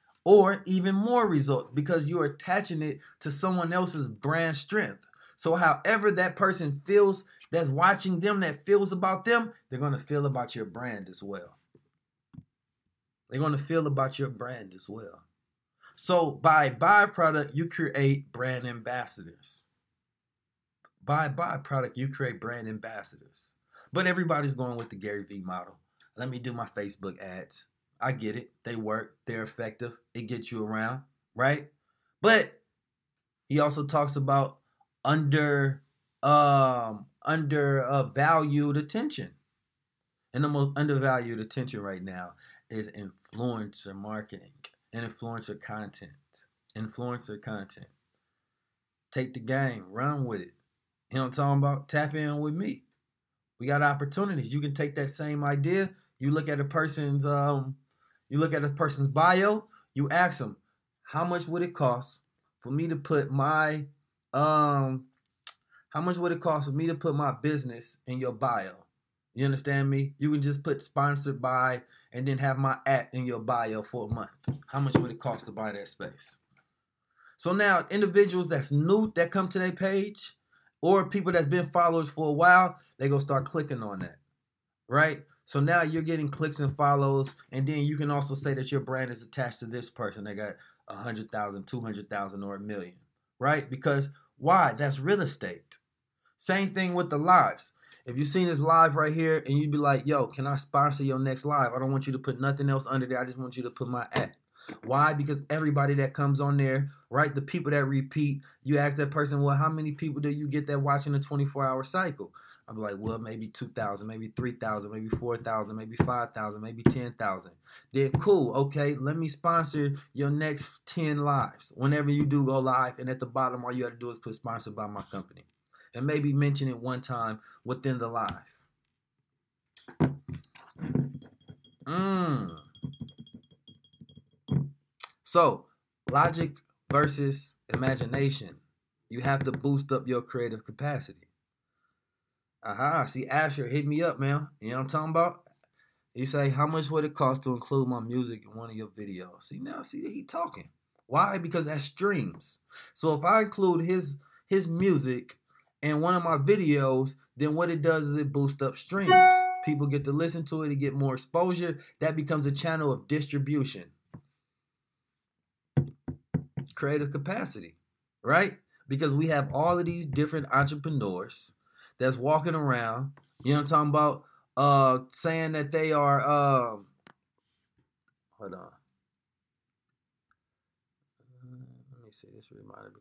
Or even more results because you're attaching it to someone else's brand strength. So however that person feels that's watching them, that feels about them, they're going to feel about your brand as well. They're going to feel about your brand as well. So by byproduct, you create brand ambassadors. By byproduct, you create brand ambassadors. But everybody's going with the Gary Vee model. Let me do my Facebook ads. I get it. They work. They're effective. It gets you around, right? But he also talks about under um under uh, valued attention. And the most undervalued attention right now is influencer marketing and influencer content. Influencer content. Take the game. Run with it. You know what I'm talking about? Tap in with me. We got opportunities. You can take that same idea. You look at a person's um, you look at a person's bio. You ask them, how much would it cost for me to put my um, how much would it cost for me to put my business in your bio? You understand me? You can just put sponsored by and then have my at in your bio for a month. How much would it cost to buy that space? So now individuals that's new that come to their page or people that's been followers for a while, they go start clicking on that, right? So now you're getting clicks and follows, and then you can also say that your brand is attached to this person. They got one hundred thousand, two hundred thousand, or a million, right? Because why? That's real estate. Same thing with the lives. If you've seen this live right here and you'd be like, yo, can I sponsor your next live? I don't want you to put nothing else under there. I just want you to put my at. Why? Because everybody that comes on there, right, the people that repeat, you ask that person, well, how many people do you get that watching a twenty-four hour cycle? I'm like, well, maybe two thousand, maybe three thousand, maybe four thousand, maybe five thousand, maybe ten thousand. Then cool, okay, let me sponsor your next ten lives. Whenever you do go live, and at the bottom, all you have to do is put sponsored by my company. And maybe mention it one time within the live. Mm. So, logic versus imagination. You have to boost up your creative capacity. Aha, see Asher, hit me up, man. You know what I'm talking about? You say, how much would it cost to include my music in one of your videos? See, now, see, he talking. Why? Because that's streams. So if I include his his music in one of my videos, then what it does is it boosts up streams. People get to listen to it, to get more exposure. That becomes a channel of distribution. creative capacity, right? Because we have all of these different entrepreneurs that's walking around, you know what I'm talking about, uh, saying that they are, uh, hold on. Let me see, this reminder.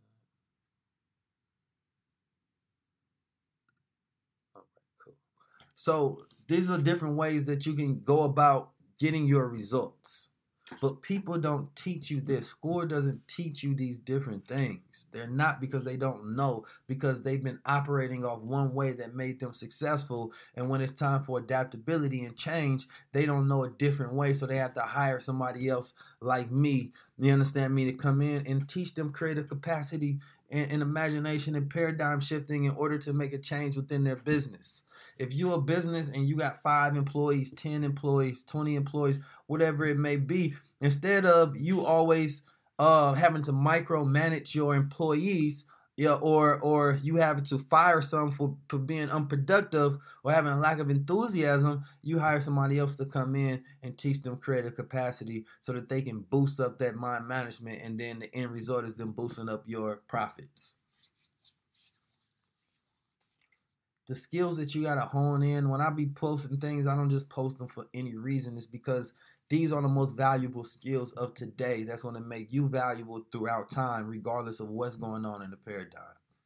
Okay, cool. So these are different ways that you can go about getting your results. But people don't teach you this. School doesn't teach you these different things. They're not, because they don't know, because they've been operating off one way that made them successful. And when it's time for adaptability and change, they don't know a different way. So they have to hire somebody else like me, you understand me, to come in and teach them creative capacity and, and imagination and paradigm shifting in order to make a change within their business. If you're a business and you got five employees, ten employees, twenty employees, whatever it may be, instead of you always uh, having to micromanage your employees, yeah, or or you having to fire some for, for being unproductive or having a lack of enthusiasm, you hire somebody else to come in and teach them creative capacity so that they can boost up that mind management, and then the end result is them boosting up your profits. The skills that you got to hone in. When I be posting things, I don't just post them for any reason. It's because these are the most valuable skills of today that's going to make you valuable throughout time, regardless of what's going on in the paradigm.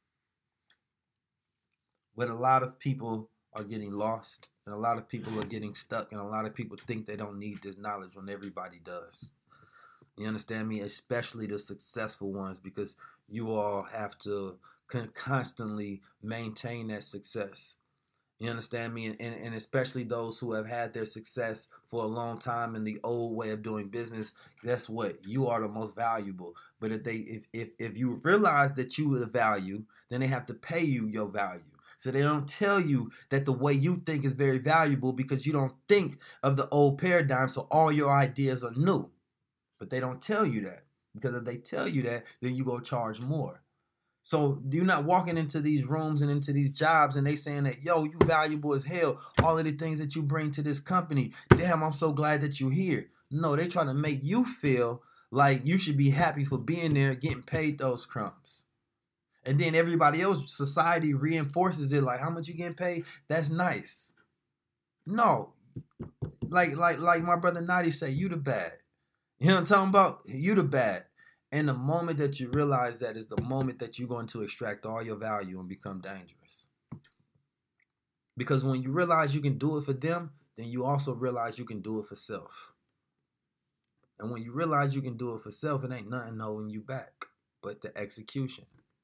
But a lot of people are getting lost, and a lot of people are getting stuck, and a lot of people think they don't need this knowledge when everybody does. You understand me? Especially the successful ones, because you all have to constantly maintain that success. You understand me? And, and, and especially those who have had their success for a long time in the old way of doing business, guess what? You are the most valuable. But if they if if, if you realize that you are the value, then they have to pay you your value. So they don't tell you that the way you think is very valuable, because you don't think of the old paradigm, so all your ideas are new. But they don't tell you that, because if they tell you that, then you go charge more. So you're not walking into these rooms and into these jobs and they saying that, yo, you valuable as hell. All of the things that you bring to this company. Damn, I'm so glad that you're here. No, they're trying to make you feel like you should be happy for being there, getting paid those crumbs. And then everybody else, society reinforces it, like, how much you getting paid? That's nice. No. Like, like, like my brother Nadi say, you the bad. You know what I'm talking about? You the bad. And the moment that you realize that is the moment that you're going to extract all your value and become dangerous. Because when you realize you can do it for them, then you also realize you can do it for self. And when you realize you can do it for self, it ain't nothing holding you back but the execution.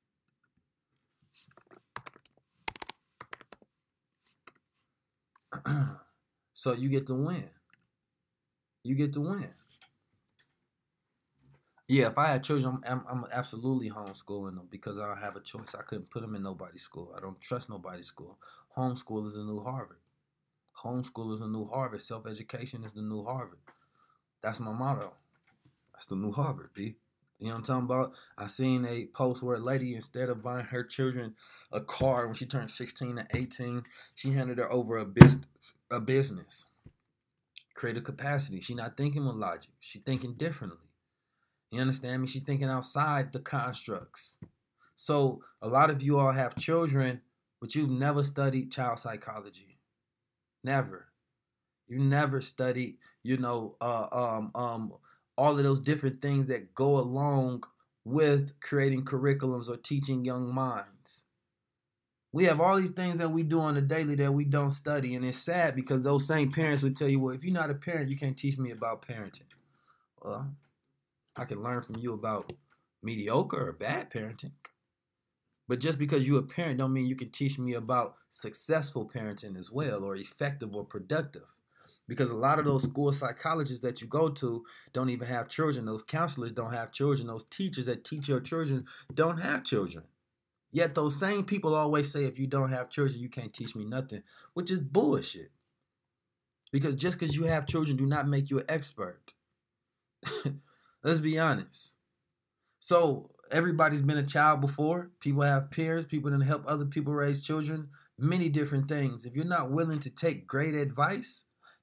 So you get to win. You get to win. Yeah, if I had children, I'm, I'm, I'm absolutely homeschooling them, because I don't have a choice. I couldn't put them in nobody's school. I don't trust nobody's school. Homeschool is the new Harvard. Homeschool is the new Harvard. Self-education is the new Harvard. That's my motto. That's the new Harvard, B. You know what I'm talking about? I seen a post where a lady, instead of buying her children a car when she turned sixteen to eighteen, she handed her over a business. A business. Creative capacity. She not thinking with logic. She thinking differently. You understand me? She's thinking outside the constructs. So a lot of you all have children, but you've never studied child psychology. Never. You never studied, you know, uh, um, um, all of those different things that go along with creating curriculums or teaching young minds. We have all these things that we do on the daily that we don't study. And it's sad, because those same parents would tell you, well, if you're not a parent, you can't teach me about parenting. Well, I can learn from you about mediocre or bad parenting. But just because you're a parent don't mean you can teach me about successful parenting as well, or effective or productive. Because a lot of those school psychologists that you go to don't even have children. Those counselors don't have children. Those teachers that teach your children don't have children. Yet those same people always say, if you don't have children, you can't teach me nothing, which is bullshit. Because just because you have children do not make you an expert. Let's be honest. So everybody's been a child before. People have peers. People that help other people raise children. Many different things. If you're not willing to take great advice,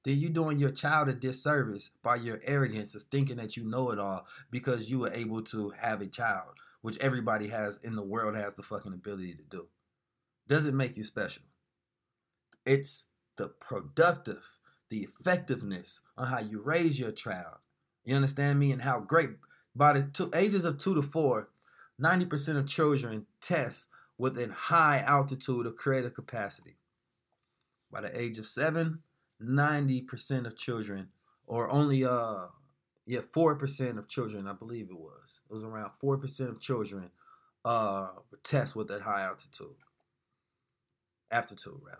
then you're doing your child a disservice by your arrogance of thinking that you know it all because you were able to have a child, which everybody has in the world has the fucking ability to do. Doesn't make you special. It's the productive, the effectiveness on how you raise your child. You understand me? And how great, by the two, ages of two to four, ninety percent of children test with a high altitude of creative capacity. By the age of seven, ninety percent of children, or only uh yeah, four percent of children, I believe it was. It was around four percent of children uh test with that high altitude. Aptitude, rather.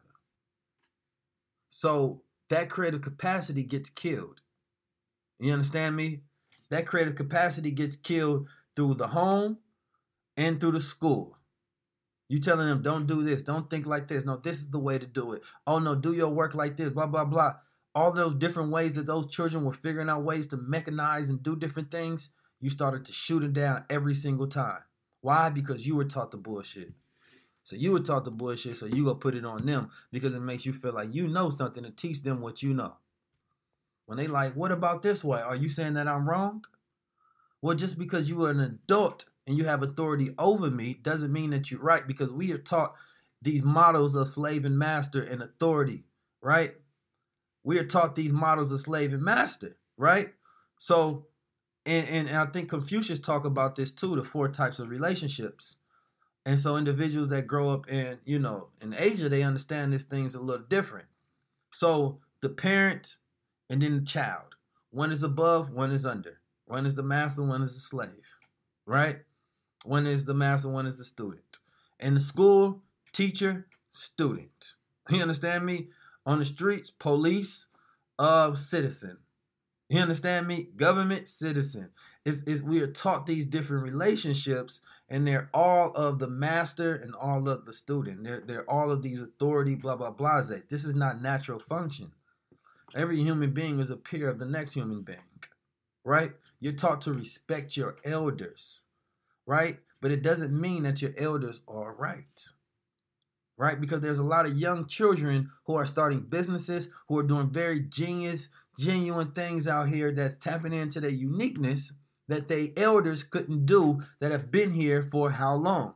So that creative capacity gets killed. You understand me? That creative capacity gets killed through the home and through the school. You telling them, don't do this, don't think like this. No, this is the way to do it. Oh no, do your work like this, blah, blah, blah. All those different ways that those children were figuring out ways to mechanize and do different things, you started to shoot them down every single time. Why? Because you were taught the bullshit. So you were taught the bullshit, so you go put it on them because it makes you feel like you know something to teach them what you know. When they like, what about this way? Are you saying that I'm wrong? Well, just because you are an adult and you have authority over me doesn't mean that you're right, because we are taught these models of slave and master and authority, right? We are taught these models of slave and master, right? So, and, and, and I think Confucius talk about this too, the four types of relationships. And so individuals that grow up in, you know, in Asia, they understand these things a little different. So the parent and then the child. One is above, one is under. One is the master, one is the slave, right? One is the master, one is the student. In the school, teacher, student. You understand me? On the streets, police, uh, citizen. You understand me? Government, citizen. It's, it's, we are taught these different relationships, and they're all of the master and all of the student. They're, they're all of these authority, blah, blah, blah. This is not natural function. Every human being is a peer of the next human being, right? You're taught to respect your elders, right? But it doesn't mean that your elders are right, right? Because there's a lot of young children who are starting businesses, who are doing very genius, genuine things out here that's tapping into their uniqueness that they elders couldn't do, that have been here for how long?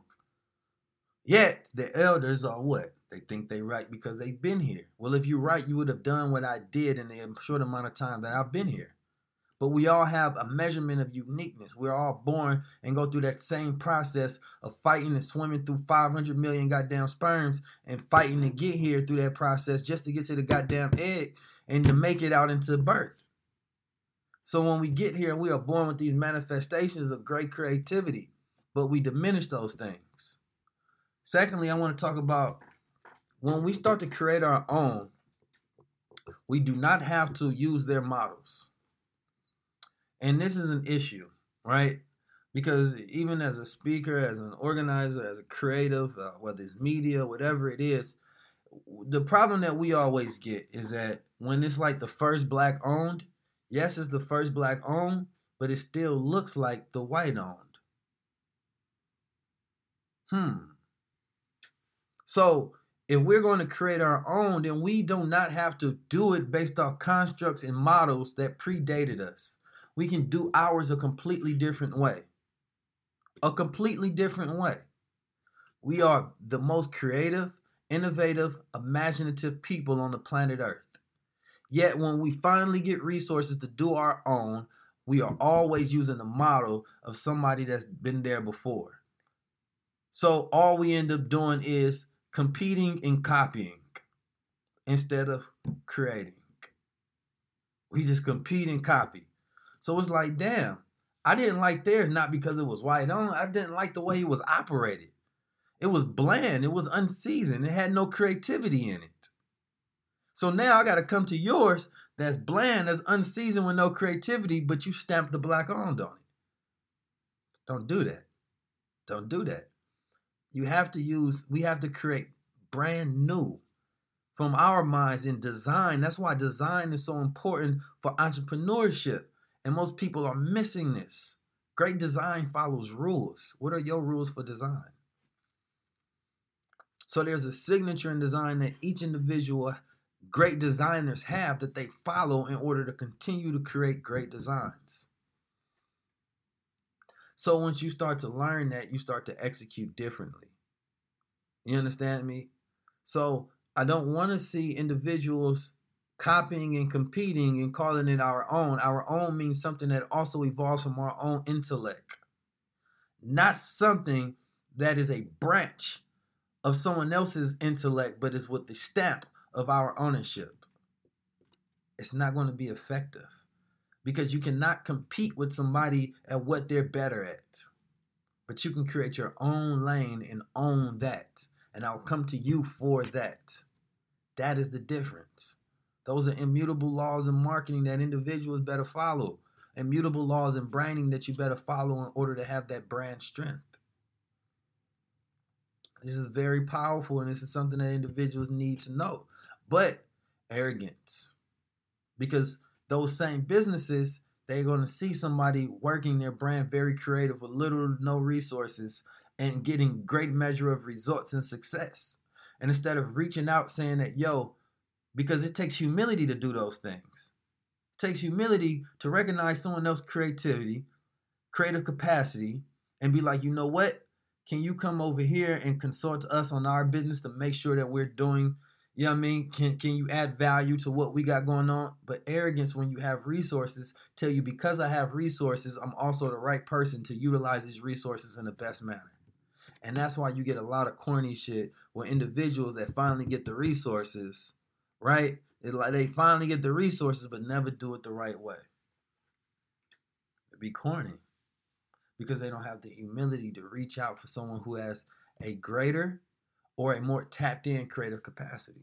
Yet the elders are what? They think they right because they've been here. Well, if you're right, you would have done what I did in the short amount of time that I've been here. But we all have a measurement of uniqueness. We're all born and go through that same process of fighting and swimming through five hundred million goddamn sperms and fighting to get here through that process just to get to the goddamn egg and to make it out into birth. So when we get here, we are born with these manifestations of great creativity, but we diminish those things. Secondly, I want to talk about when we start to create our own, we do not have to use their models. And this is an issue, right? Because even as a speaker, as an organizer, as a creative, uh, whether it's media, whatever it is, the problem that we always get is that when it's like the first black owned, yes, it's the first black owned, but it still looks like the white owned. Hmm. So if we're going to create our own, then we do not have to do it based off constructs and models that predated us. We can do ours a completely different way. A completely different way. We are the most creative, innovative, imaginative people on the planet Earth. Yet when we finally get resources to do our own, we are always using the model of somebody that's been there before. So all we end up doing is competing and copying instead of creating. We just compete and copy. So it's like, damn, I didn't like theirs not because it was white on. I didn't like the way it was operated. It was bland. It was unseasoned. It had no creativity in it. So now I got to come to yours that's bland, that's unseasoned with no creativity, but you stamped the black owned on it. Don't do that. Don't do that. You have to use, we have to create brand new from our minds in design. That's why design is so important for entrepreneurship. And most people are missing this. Great design follows rules. What are your rules for design? So there's a signature in design that each individual great designers have that they follow in order to continue to create great designs. So once you start to learn that, you start to execute differently. You understand me? So I don't want to see individuals copying and competing and calling it our own. Our own means something that also evolves from our own intellect, not something that is a branch of someone else's intellect, but is with the stamp of our ownership. It's not going to be effective because you cannot compete with somebody at what they're better at, but you can create your own lane and own that, and I'll come to you for that. That is the difference. Those are immutable laws in marketing that individuals better follow. Immutable laws in branding that you better follow in order to have that brand strength. This is very powerful, and this is something that individuals need to know. But arrogance. Because those same businesses, they're going to see somebody working their brand very creative with little to no resources and getting great measure of results and success. And instead of reaching out saying that, yo, because it takes humility to do those things. It takes humility to recognize someone else's creativity, creative capacity, and be like, you know what? Can you come over here and consult us on our business to make sure that we're doing, you know what I mean? Can, can you add value to what we got going on? But arrogance, when you have resources, tell you because I have resources, I'm also the right person to utilize these resources in the best manner. And that's why you get a lot of corny shit where individuals that finally get the resources, right? It, like they finally get the resources, but never do it the right way. It'd be corny because they don't have the humility to reach out for someone who has a greater or a more tapped in creative capacity.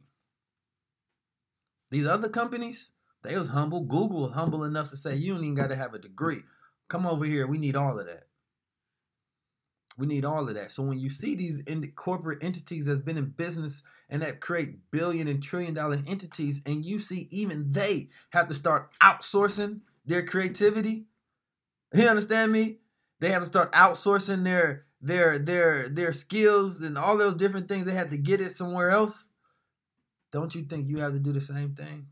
These other companies, they was humble. Google was humble enough to say, you don't even got to have a degree. Come over here. We need all of that. We need all of that. So when you see these corporate entities that's been in business and that create billion and trillion dollar entities, and you see even they have to start outsourcing their creativity, you understand me? They have to start outsourcing their their their their skills and all those different things. They had to get it somewhere else. Don't you think you have to do the same thing?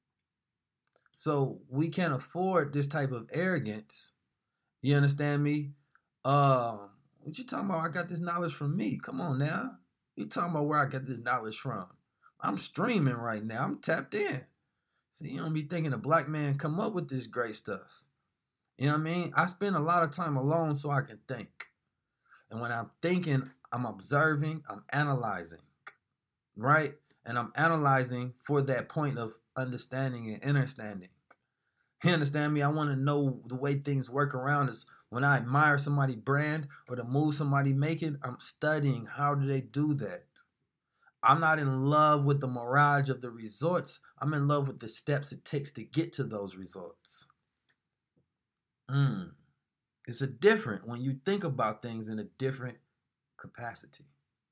So we can't afford this type of arrogance. You understand me? Um, what you talking about? I got this knowledge from me. Come on now. You talking about where I got this knowledge from? I'm streaming right now. I'm tapped in. So you don't be thinking a black man come up with this great stuff. You know what I mean? I spend a lot of time alone so I can think. And when I'm thinking, I'm observing, I'm analyzing, right? And I'm analyzing for that point of understanding and understanding. You understand me? I want to know the way things work around us. When I admire somebody's brand or the move somebody making, I'm studying how do they do that. I'm not in love with the mirage of the results. I'm in love with the steps it takes to get to those results. Mm. It's a different when you think about things in a different capacity.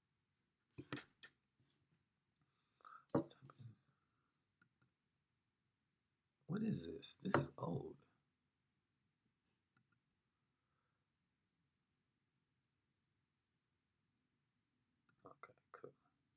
What is this? This is old. Okay, cool.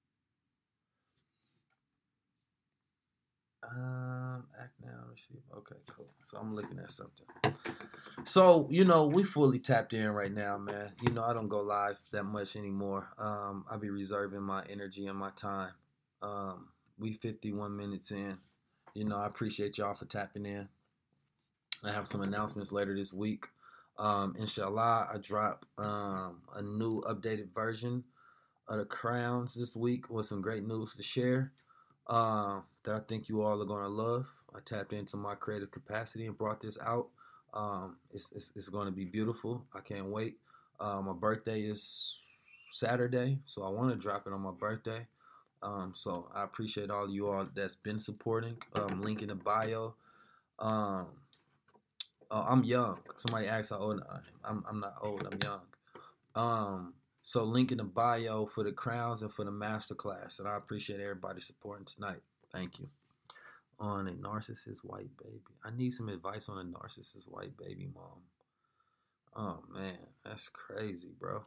Um, act now, receive. Okay, cool. So I'm looking at something. So, you know, we fully tapped in right now, man. You know, I don't go live that much anymore. Um, I'll be reserving my energy and my time. Um, we fifty-one minutes in. You know, I appreciate y'all for tapping in. I have some announcements later this week. Um, inshallah, I drop um, a new updated version of the Crowns this week with some great news to share uh, that I think you all are going to love. I tapped into my creative capacity and brought this out. Um, it's, it's, it's going to be beautiful. I can't wait. Uh, my birthday is Saturday, so I want to drop it on my birthday. Um, so I appreciate all of you all that's been supporting. Um, link in the bio. Um, uh, I'm young. Somebody asked how old I am. I'm, I'm not old. I'm young. Um, so link in the bio for the crowns and for the masterclass. And I appreciate everybody supporting tonight. Thank you. On a narcissist white baby. I need some advice on a narcissist white baby mom. Oh, man. That's crazy, bro.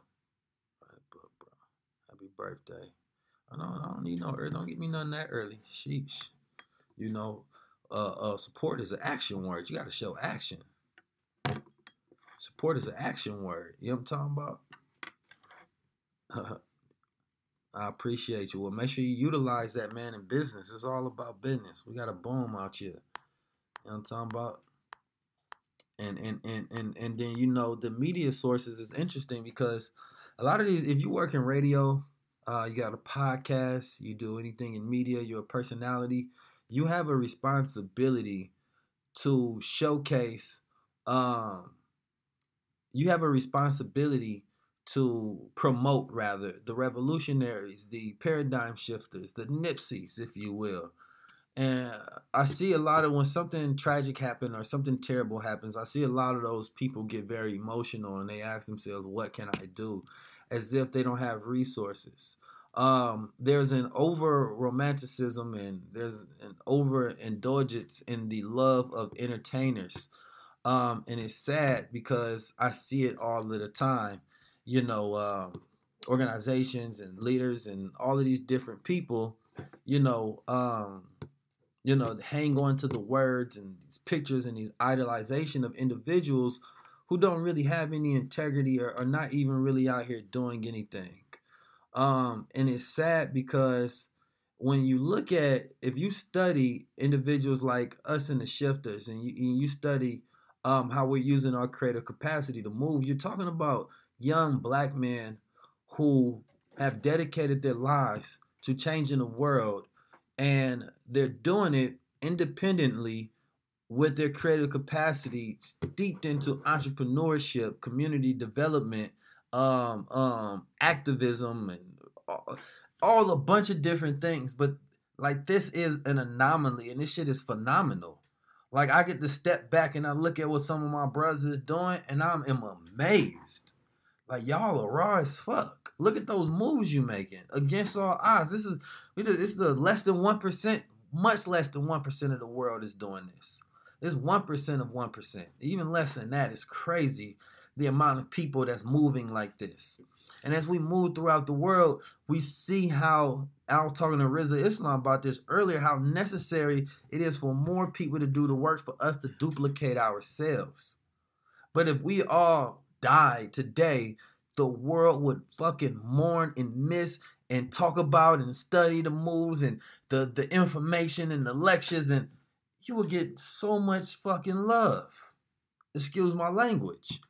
Happy birthday. I don't, I don't need no early. Don't get me nothing that early. Sheesh. You know, uh, uh, support is an action word. You got to show action. Support is an action word. You know what I'm talking about? I appreciate you. Well, make sure you utilize that, man, in business. It's all about business. We got a boom out here. You know what I'm talking about? And and and and and then, you know, the media sources is interesting because a lot of these, if you work in radio, uh, you got a podcast, you do anything in media, you're a personality, you have a responsibility to showcase, um, you have a responsibility to promote, rather, the revolutionaries, the paradigm shifters, the Nipseys, if you will. And I see a lot of, when something tragic happens or something terrible happens, I see a lot of those people get very emotional and they ask themselves, what can I do? As if they don't have resources. Um, there's an over romanticism and there's an over indulgence in the love of entertainers. Um, and it's sad because I see it all of the time. You know, um, organizations and leaders and all of these different people, you know, um, you know, hang on to the words and these pictures and these idolization of individuals who don't really have any integrity or are not even really out here doing anything. Um, and it's sad because when you look at, if you study individuals like us and the shifters and you, and you study um, how we're using our creative capacity to move, you're talking about young black men who have dedicated their lives to changing the world, and they're doing it independently with their creative capacity steeped into entrepreneurship, community development, um, um, activism, and all, all a bunch of different things. But like, this is an anomaly, and this shit is phenomenal. Like, I get to step back and I look at what some of my brothers is doing, and I'm am amazed. Like, y'all are raw as fuck. Look at those moves you making against all odds. This is we did, this is the less than one percent, much less than one percent of the world is doing this. It's one percent of one percent. Even less than that. Is crazy, the amount of people that's moving like this. And as we move throughout the world, we see how, I was talking to Rizza Islam about this earlier, how necessary it is for more people to do the work for us to duplicate ourselves. But if we all died today, the world would fucking mourn and miss and talk about and study the moves and the, the information and the lectures, and you will get so much fucking love. Excuse my language.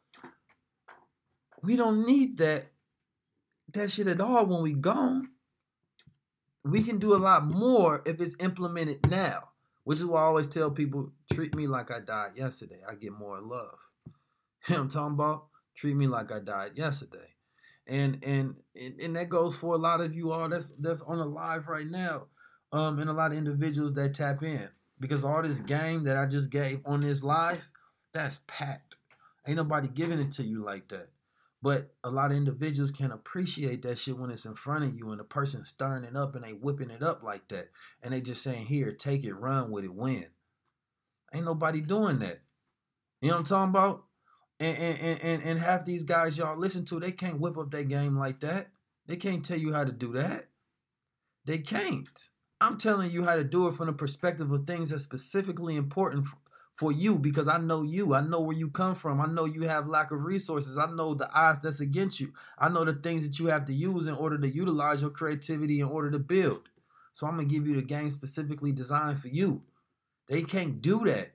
We don't need that that shit at all when we gone. We can do a lot more if it's implemented now, which is why I always tell people, treat me like I died yesterday. I get more love. You know what I'm talking about? Treat me like I died yesterday. And and and, and that goes for a lot of you all that's that's on the live right now. Um, and a lot of individuals that tap in. Because all this game that I just gave on this live, that's packed. Ain't nobody giving it to you like that. But a lot of individuals can appreciate that shit when it's in front of you and the person stirring it up and they whipping it up like that. And they just saying, here, take it, run with it, win. Ain't nobody doing that. You know what I'm talking about? And, and, and, and half these guys y'all listen to, they can't whip up their game like that. They can't tell you how to do that. They can't. I'm telling you how to do it from the perspective of things that's specifically important for, for you, because I know you. I know where you come from. I know you have lack of resources. I know the odds that's against you. I know the things that you have to use in order to utilize your creativity in order to build. So I'm going to give you the game specifically designed for you. They can't do that.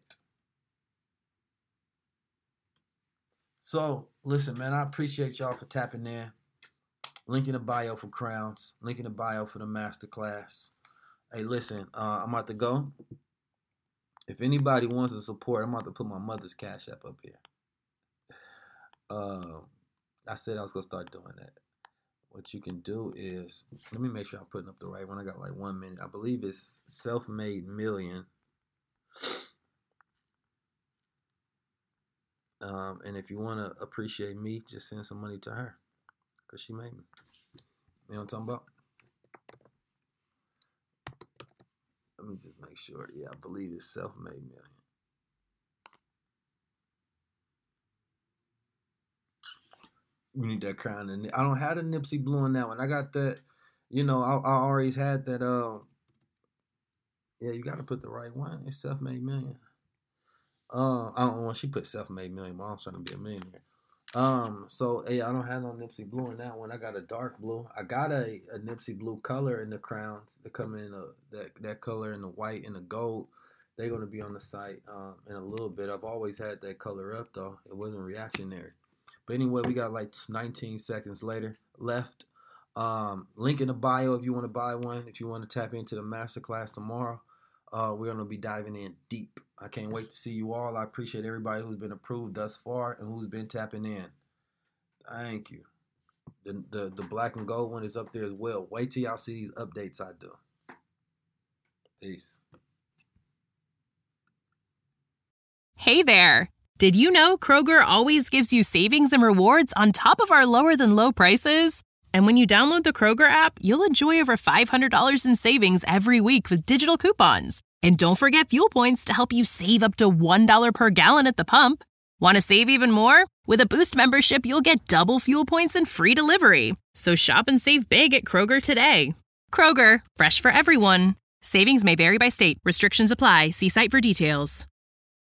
So, listen, man, I appreciate y'all for tapping in. Link in the bio for crowns. Link in the bio for the masterclass. Hey, listen, uh, I'm about to go. If anybody wants to support, I'm about to put my mother's Cash App up here. Uh, I said I was going to start doing that. What you can do is, let me make sure I'm putting up the right one. I got like one minute. I believe it's Self-Made Million. Um, and if you want to appreciate me, just send some money to her, because she made me. You know what I'm talking about? Let me just make sure. Yeah, I believe it's Self-Made Million. You need that crown. And I don't have the Nipsey Blue in that one. I got that, you know, I, I always had that, uh, Yeah, you got to put the right one. It's self-made million. Uh, I don't know when she put self-made million. Mom's trying to be a millionaire. Um, so hey, I don't have no Nipsey blue in that one. I got a dark blue. I got a, a Nipsey blue color in the crowns. They come in a, that that color in the white and the gold. They're gonna be on the site um, in a little bit. I've always had that color up though. It wasn't reactionary. But anyway, we got like nineteen seconds later left. Um, link in the bio if you want to buy one. If you want to tap into the masterclass tomorrow, uh, we're gonna be diving in deep. I can't wait to see you all. I appreciate everybody who's been approved thus far and who's been tapping in. Thank you. The, the the black and gold one is up there as well. Wait till y'all see these updates I do. Peace. Hey there. Did you know Kroger always gives you savings and rewards on top of our lower than low prices? And when you download the Kroger app, you'll enjoy over five hundred dollars in savings every week with digital coupons. And don't forget fuel points to help you save up to one dollar per gallon at the pump. Want to save even more? With a Boost membership, you'll get double fuel points and free delivery. So shop and save big at Kroger today. Kroger, fresh for everyone. Savings may vary by state. Restrictions apply. See site for details.